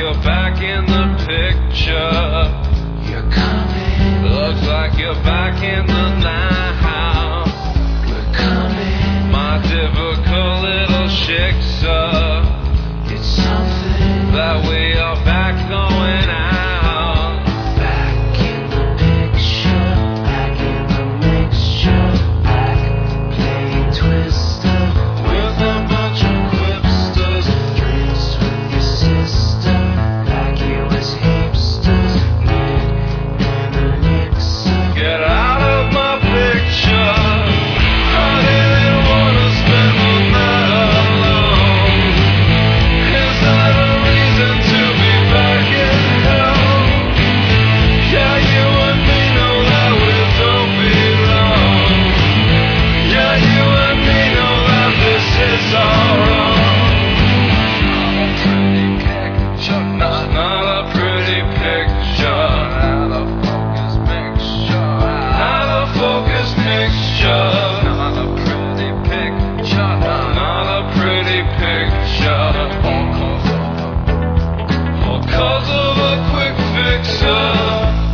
you're back in the picture. You're coming. Looks like you're back in the now. We're coming. My difficult little shiksa. It's something That we are back going out. back in the picture, back in the mixture, back playing Twister With a bunch of quipsters. drinks with your sister, like it was hipsters, Nick and the Nixon. Get out of my picture. I didn't wanna spend the night alone. Is that a reason to be back in hell? Yeah, you and me know that we don't belong. Yeah, you and me know that this is all wrong. Not a pretty picture. Not a focus mixture. Not a focus mixture. Not a pretty picture. Not a pretty picture. All cause of a quick fixer.